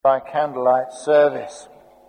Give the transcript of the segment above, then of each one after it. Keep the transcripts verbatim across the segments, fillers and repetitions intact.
by candlelight service.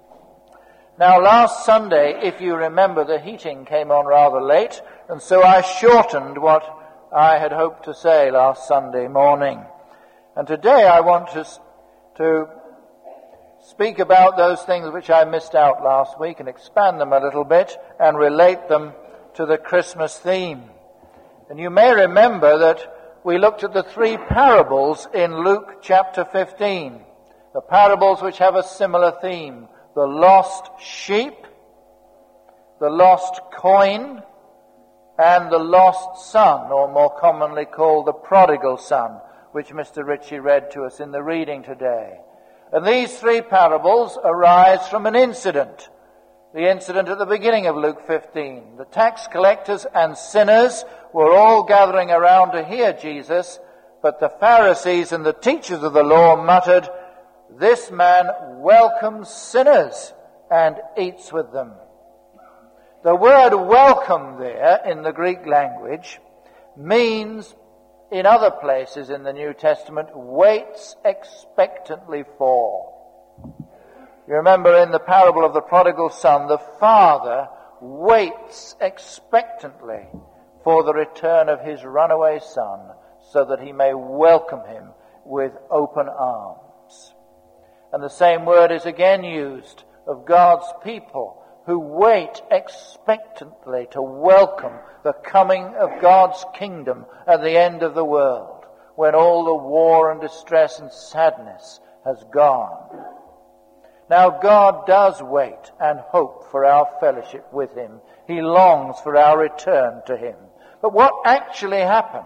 Now last Sunday, if you remember, the heating came on rather late, and so I shortened what I had hoped to say last Sunday morning. And today I want to, to speak about those things which I missed out last week and expand them a little bit and relate them to the Christmas theme. And you may remember that we looked at the three parables in Luke chapter fifteen. The parables which have a similar theme. The lost sheep, the lost coin, and the lost son, or more commonly called the prodigal son, which Mister Ritchie read to us in the reading today. And these three parables arise from an incident. The incident at the beginning of Luke fifteen. The tax collectors and sinners were all gathering around to hear Jesus, but the Pharisees and the teachers of the law muttered, "This man welcomes sinners and eats with them." The word welcome there in the Greek language means, in other places in the New Testament, waits expectantly for. You remember in the parable of the prodigal son, the father waits expectantly for the return of his runaway son so that he may welcome him with open arms. And the same word is again used of God's people who wait expectantly to welcome the coming of God's kingdom at the end of the world, when all the war and distress and sadness has gone. Now God does wait and hope for our fellowship with Him. He longs for our return to Him. But what actually happened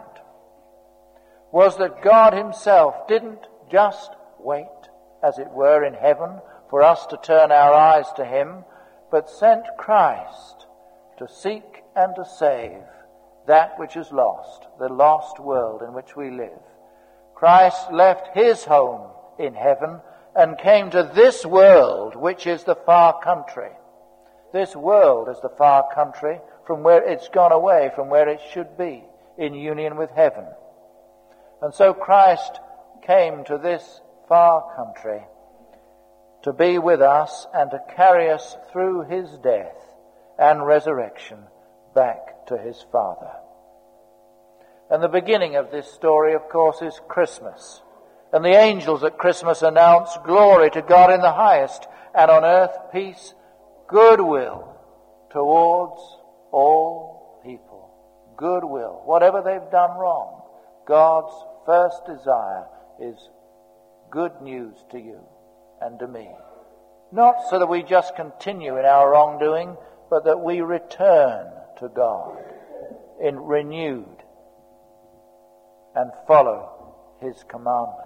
was that God Himself didn't just wait, as it were, in heaven, for us to turn our eyes to Him, but sent Christ to seek and to save that which is lost, the lost world in which we live. Christ left His home in heaven and came to this world, which is the far country. This world is the far country from where it's gone away, from where it should be, in union with heaven. And so Christ came to this far country to be with us and to carry us through His death and resurrection back to His Father. And the beginning of this story, of course, is Christmas. And the angels at Christmas announce glory to God in the highest, and on earth peace, goodwill towards all people. Goodwill. Whatever they've done wrong, God's first desire is good news to you and to me. Not so that we just continue in our wrongdoing, but that we return to God in renewed and follow His commandments.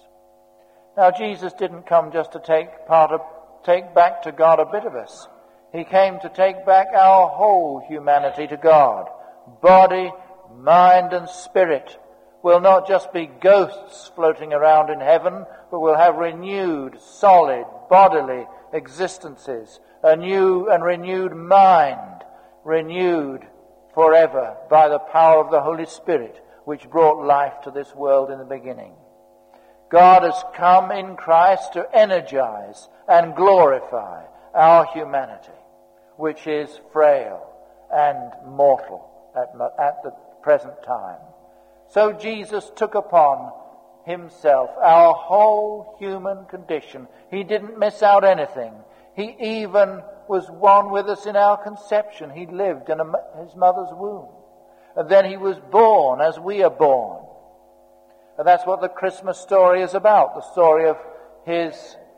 Now Jesus didn't come just to take part of, take back to God a bit of us. He came to take back our whole humanity to God. Body, mind and spirit will not just be ghosts floating around in heaven, but will have renewed, solid, bodily existences, a new and renewed mind, renewed forever by the power of the Holy Spirit, which brought life to this world in the beginning. God has come in Christ to energize and glorify our humanity, which is frail and mortal at, at the present time. So Jesus took upon Himself our whole human condition. He didn't miss out anything. He even was one with us in our conception. He lived in a, His mother's womb. And then He was born as we are born. And that's what the Christmas story is about, the story of His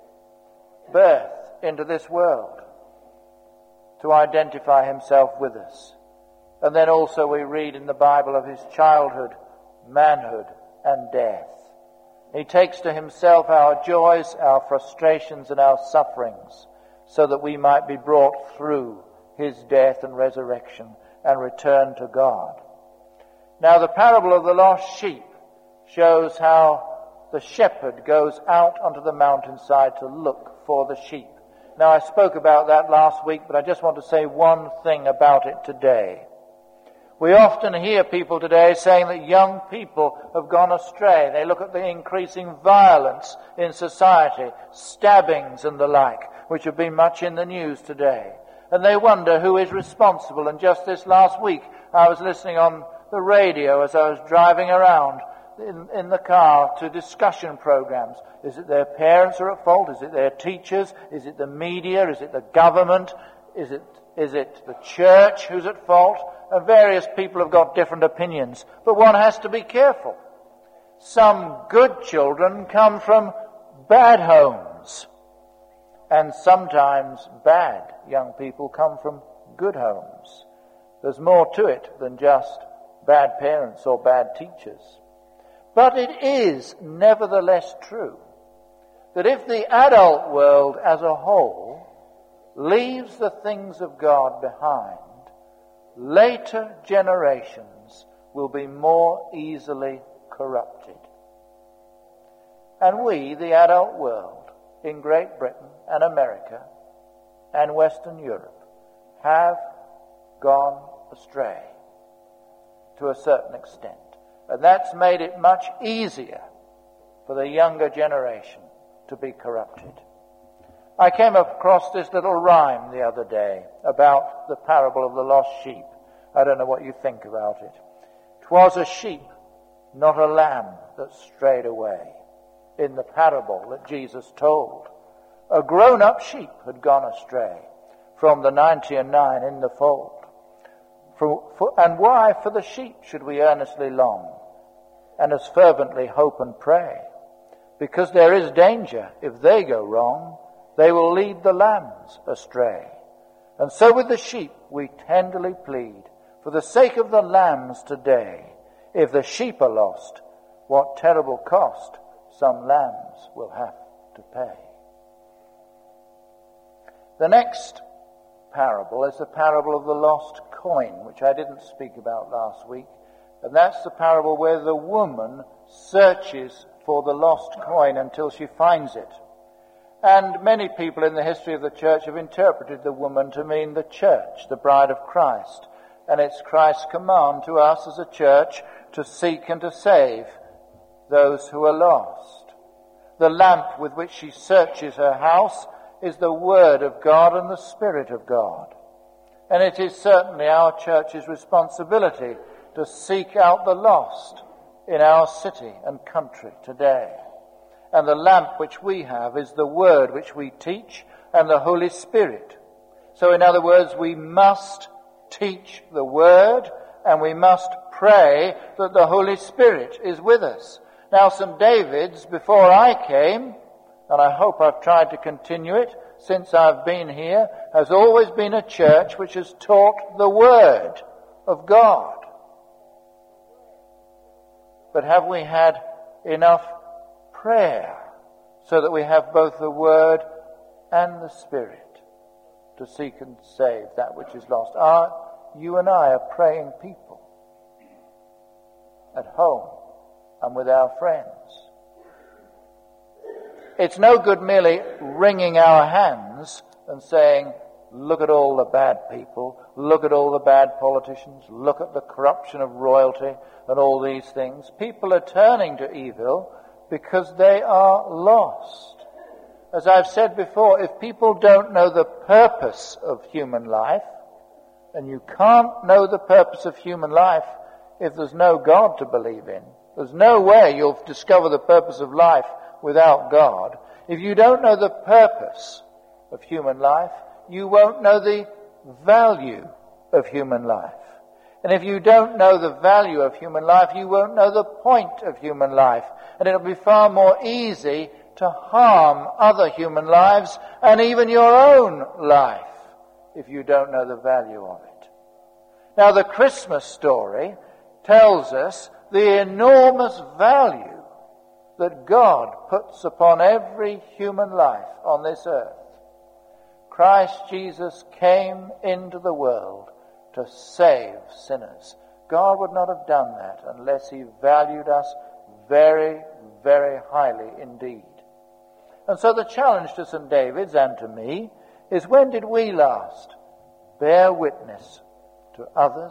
birth into this world, to identify Himself with us. And then also we read in the Bible of His childhood, manhood and death. He takes to Himself our joys, our frustrations and our sufferings, so that we might be brought through His death and resurrection and return to God. Now the parable of the lost sheep shows how the shepherd goes out onto the mountainside to look for the sheep. Now I spoke about that last week, but I just want to say one thing about it today. We often hear people today saying that young people have gone astray. They look at the increasing violence in society, stabbings and the like, which have been much in the news today. And they wonder who is responsible. And just this last week, I was listening on the radio as I was driving around in, in the car to discussion programs. Is it their parents who are at fault? Is it their teachers? Is it the media? Is it the government? Is it, is it the church who's at fault? And various people have got different opinions. But one has to be careful. Some good children come from bad homes. And sometimes bad young people come from good homes. There's more to it than just bad parents or bad teachers. But it is nevertheless true that if the adult world as a whole leaves the things of God behind, later generations will be more easily corrupted. And we, the adult world, in Great Britain and America and Western Europe, have gone astray to a certain extent. And that's made it much easier for the younger generation to be corrupted. I came across this little rhyme the other day about the parable of the lost sheep. I don't know what you think about it. 'Twas a sheep, not a lamb, that strayed away. In the parable that Jesus told, a grown-up sheep had gone astray from the ninety and nine in the fold. For, for, and why for the sheep should we earnestly long, and as fervently hope and pray? Because there is danger, if they go wrong, they will lead the lambs astray. And so with the sheep we tenderly plead, for the sake of the lambs today, if the sheep are lost, what terrible cost some lambs will have to pay. The next parable is the parable of the lost coin, which I didn't speak about last week. And that's the parable where the woman searches for the lost coin until she finds it. And many people in the history of the church have interpreted the woman to mean the church, the bride of Christ. And it's Christ's command to us as a church to seek and to save those who are lost. The lamp with which she searches her house is the Word of God and the Spirit of God. And it is certainly our church's responsibility to seek out the lost in our city and country today. And the lamp which we have is the Word which we teach and the Holy Spirit. So in other words, we must teach the Word and we must pray that the Holy Spirit is with us. Now, Saint David's, before I came, and I hope I've tried to continue it since I've been here, has always been a church which has taught the Word of God. But have we had enough prayer so that we have both the Word and the Spirit to seek and save that which is lost? Are you and I are praying people at home and with our friends? It's no good merely wringing our hands and saying, look at all the bad people, look at all the bad politicians, look at the corruption of royalty and all these things. People are turning to evil because they are lost. As I've said before, if people don't know the purpose of human life, and you can't know the purpose of human life if there's no God to believe in, there's no way you'll discover the purpose of life without God. If you don't know the purpose of human life, you won't know the value of human life. And if you don't know the value of human life, you won't know the point of human life. And it'll be far more easy to harm other human lives and even your own life if you don't know the value of it. Now, the Christmas story tells us the enormous value that God puts upon every human life on this earth. Christ Jesus came into the world to save sinners. God would not have done that unless he valued us very, very highly indeed. And so the challenge to Saint David's and to me is, when did we last bear witness to others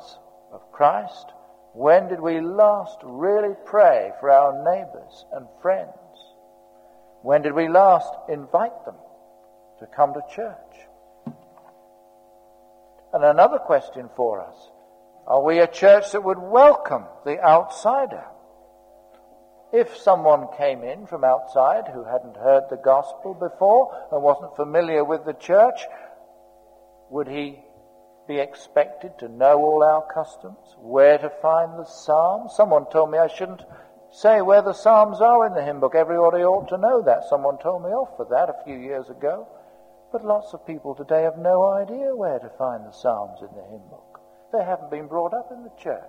of Christ? When did we last really pray for our neighbours and friends? When did we last invite them to come to church? And another question for us, are we a church that would welcome the outsider? If someone came in from outside who hadn't heard the gospel before and wasn't familiar with the church, would he be expected to know all our customs, where to find the psalms? Someone told me I shouldn't say where the psalms are in the hymn book. Everybody ought to know that. Someone told me off for that a few years ago. But lots of people today have no idea where to find the psalms in the hymn book. They haven't been brought up in the church.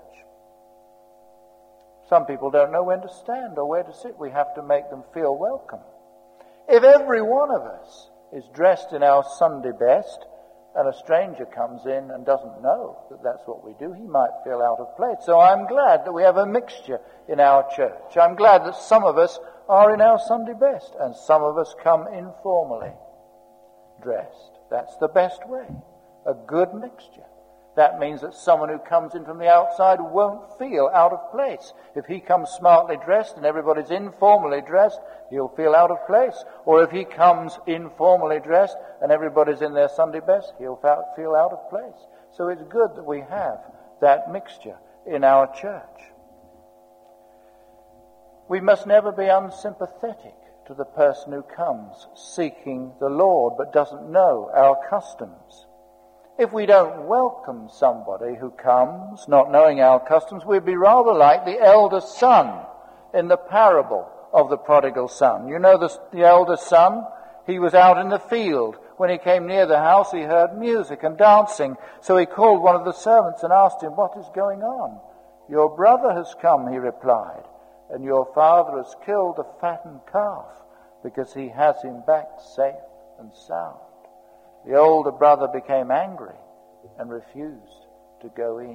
Some people don't know when to stand or where to sit. We have to make them feel welcome. If every one of us is dressed in our Sunday best, and a stranger comes in and doesn't know that that's what we do, he might feel out of place. So I'm glad that we have a mixture in our church. I'm glad that some of us are in our Sunday best and some of us come informally dressed. That's the best way. A good mixture. That means that someone who comes in from the outside won't feel out of place. If he comes smartly dressed and everybody's informally dressed, he'll feel out of place. Or if he comes informally dressed and everybody's in their Sunday best, he'll feel out of place. So it's good that we have that mixture in our church. We must never be unsympathetic to the person who comes seeking the Lord but doesn't know our customs. If we don't welcome somebody who comes not knowing our customs, we'd be rather like the elder son in the parable of the prodigal son. You know the, the elder son? He was out in the field. When he came near the house, he heard music and dancing. So he called one of the servants and asked him, "What is going on?" "Your brother has come," he replied, "and your father has killed the fattened calf because he has him back safe and sound." The older brother became angry and refused to go in.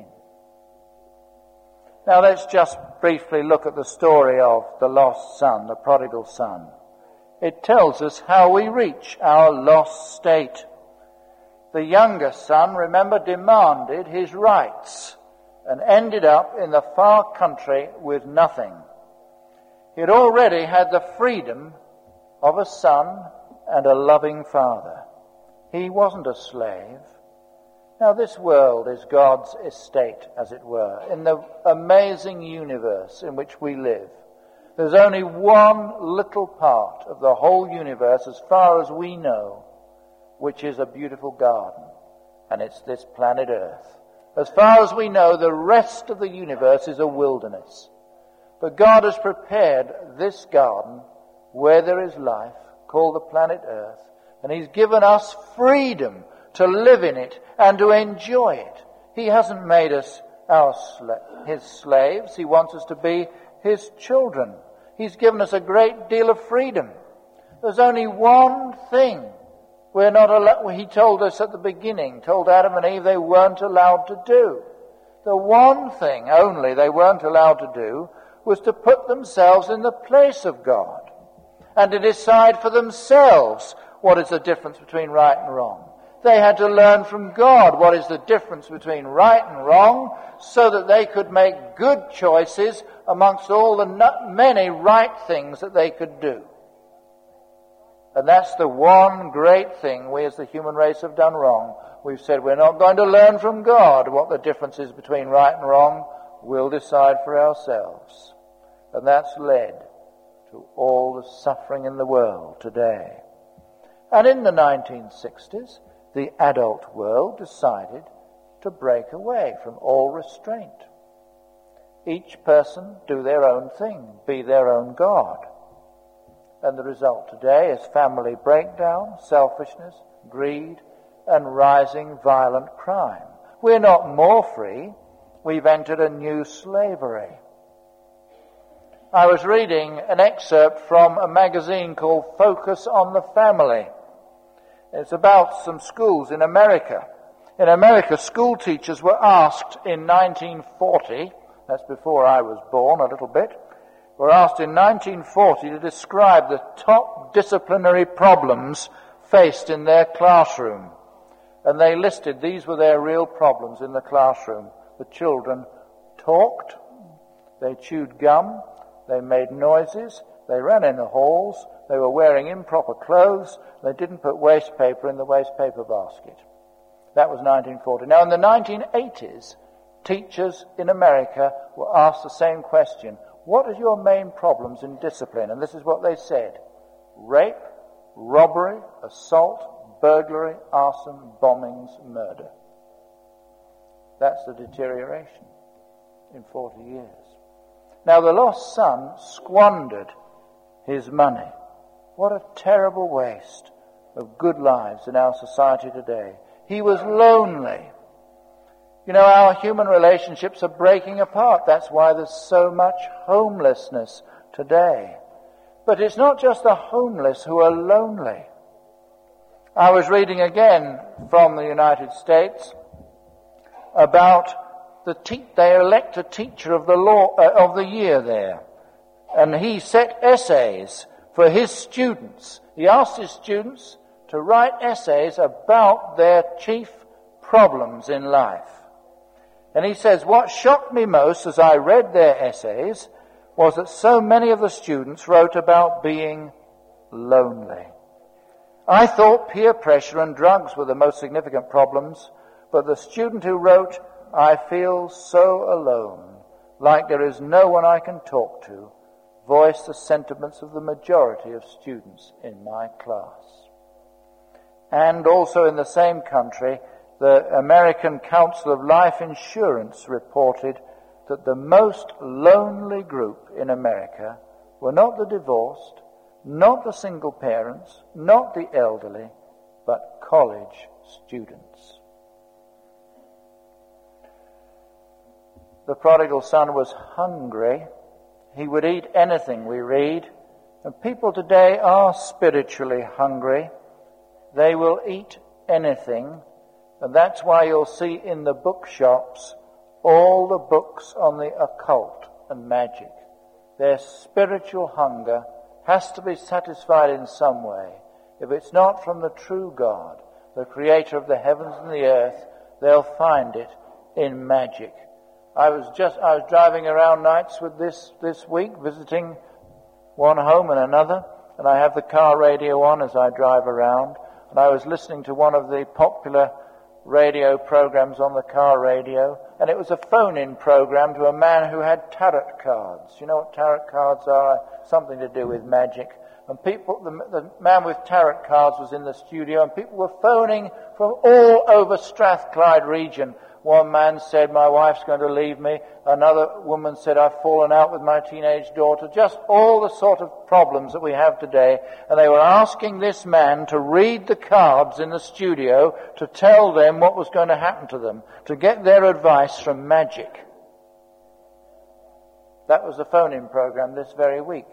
Now let's just briefly look at the story of the lost son, the prodigal son. It tells us how we reach our lost state. The younger son, remember, demanded his rights and ended up in the far country with nothing. He had already had the freedom of a son and a loving father. He wasn't a slave. Now this world is God's estate, as it were, in the amazing universe in which we live. There's only one little part of the whole universe, as far as we know, which is a beautiful garden, and it's this planet Earth. As far as we know, the rest of the universe is a wilderness. But God has prepared this garden where there is life, called the planet Earth, and He's given us freedom to live in it and to enjoy it. He hasn't made us our sla- His slaves. He wants us to be His children. He's given us a great deal of freedom. There's only one thing we're not allowed, He told us at the beginning, told Adam and Eve they weren't allowed to do. The one thing only they weren't allowed to do was to put themselves in the place of God and to decide for themselves what is the difference between right and wrong. They had to learn from God what is the difference between right and wrong so that they could make good choices amongst all the many right things that they could do. And that's the one great thing we as the human race have done wrong. We've said we're not going to learn from God what the difference is between right and wrong. We'll decide for ourselves. And that's led to all the suffering in the world today. And in the nineteen sixties, the adult world decided to break away from all restraint. Each person do their own thing, be their own God. And the result today is family breakdown, selfishness, greed, and rising violent crime. We're not more free. We've entered a new slavery. I was reading an excerpt from a magazine called Focus on the Family. It's about some schools in America. In America, school teachers were asked in nineteen forty, that's before I was born a little bit, were asked in nineteen forty to describe the top disciplinary problems faced in their classroom. And they listed, these were their real problems in the classroom. The children talked, they chewed gum, they made noises, they ran in the halls, they were wearing improper clothes, they didn't put waste paper in the waste paper basket. That was nineteen forty. Now in the nineteen eighties, teachers in America were asked the same question. What are your main problems in discipline? And this is what they said. Rape, robbery, assault, burglary, arson, bombings, murder. That's the deterioration in forty years. Now the lost son squandered his money. What a terrible waste of good lives in our society today. He was lonely. You know, our human relationships are breaking apart. That's why there's so much homelessness today. But it's not just the homeless who are lonely. I was reading again from the United States about the te- they elect a teacher of the law uh, of the year there, and he set essays for his students. He asked his students to write essays about their chief problems in life. And he says, what shocked me most as I read their essays was that so many of the students wrote about being lonely. I thought peer pressure and drugs were the most significant problems, but the student who wrote, I feel so alone, like there is no one I can talk to, voiced the sentiments of the majority of students in my class. And also in the same country, the American Council of Life Insurance reported that the most lonely group in America were not the divorced, not the single parents, not the elderly, but college students. The prodigal son was hungry. He would eat anything, we read. And people today are spiritually hungry. They will eat anything. And that's why you'll see in the bookshops all the books on the occult and magic. Their spiritual hunger has to be satisfied in some way. If it's not from the true God, the creator of the heavens and the earth, they'll find it in magic. I was just, I was driving around nights with this, this week, visiting one home and another, and I have the car radio on as I drive around, and I was listening to one of the popular radio programs on the car radio, and it was a phone-in program to a man who had tarot cards. You know what tarot cards are? Something to do with magic. And people, the, the man with tarot cards was in the studio, and people were phoning from all over Strathclyde region. One man said, my wife's going to leave me. Another woman said, I've fallen out with my teenage daughter. Just all the sort of problems that we have today. And they were asking this man to read the cards in the studio to tell them what was going to happen to them, to get their advice from magic. That was the phone-in program this very week.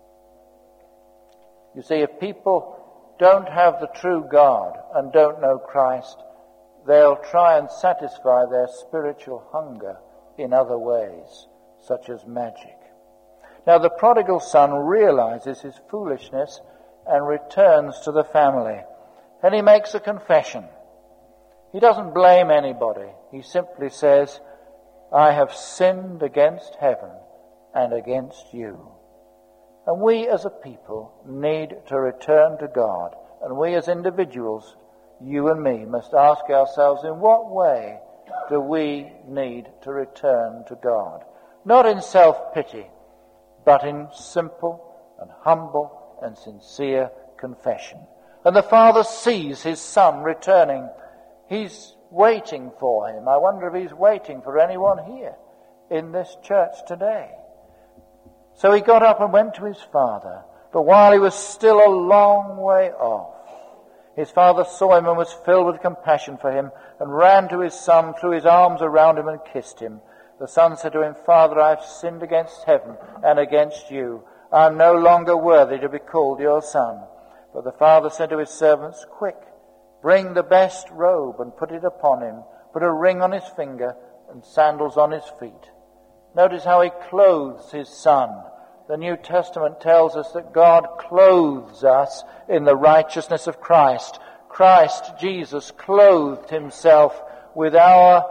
You see, if people don't have the true God and don't know Christ, they'll try and satisfy their spiritual hunger in other ways, such as magic. Now, the prodigal son realizes his foolishness and returns to the family. And he makes a confession. He doesn't blame anybody. He simply says, I have sinned against heaven and against you. And we as a people need to return to God. And we as individuals, you and me, must ask ourselves, in what way do we need to return to God? Not in self-pity, but in simple and humble and sincere confession. And the father sees his son returning. He's waiting for him. I wonder if he's waiting for anyone here in this church today. So he got up and went to his father. But while he was still a long way off, his father saw him and was filled with compassion for him and ran to his son, threw his arms around him and kissed him. The son said to him, Father, I have sinned against heaven and against you. I am no longer worthy to be called your son. But the father said to his servants, Quick, bring the best robe and put it upon him. Put a ring on his finger and sandals on his feet. Notice how he clothes his son. The New Testament tells us that God clothes us in the righteousness of Christ. Christ, Jesus, clothed himself with our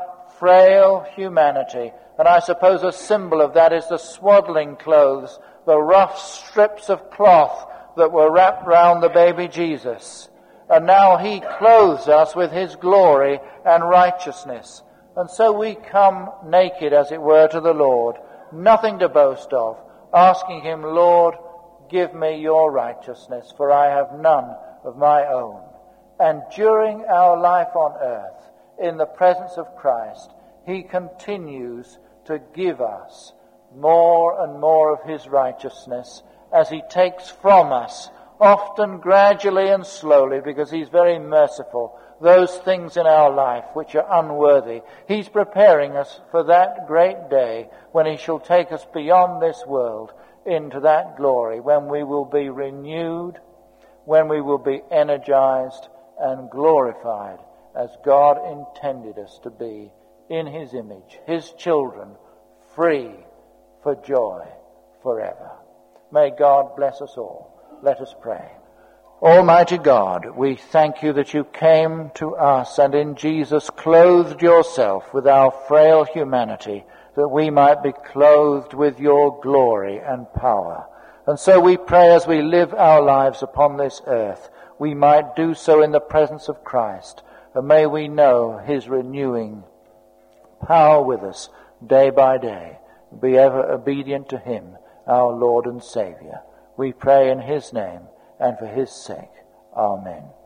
frail humanity. And I suppose a symbol of that is the swaddling clothes, the rough strips of cloth that were wrapped round the baby Jesus. And now he clothes us with his glory and righteousness. And so we come naked, as it were, to the Lord, nothing to boast of, asking him, Lord, give me your righteousness, for I have none of my own. And during our life on earth, in the presence of Christ, he continues to give us more and more of his righteousness as he takes from us, often gradually and slowly, because he's very merciful, those things in our life which are unworthy. He's preparing us for that great day when he shall take us beyond this world into that glory, when we will be renewed, when we will be energized and glorified as God intended us to be, in his image, his children, free for joy forever. May God bless us all. Let us pray. Almighty God, we thank you that you came to us and in Jesus clothed yourself with our frail humanity, that we might be clothed with your glory and power. And so we pray, as we live our lives upon this earth, we might do so in the presence of Christ, and may we know his renewing power with us day by day. Be ever obedient to him, our Lord and Saviour. We pray in his name and for his sake. Amen.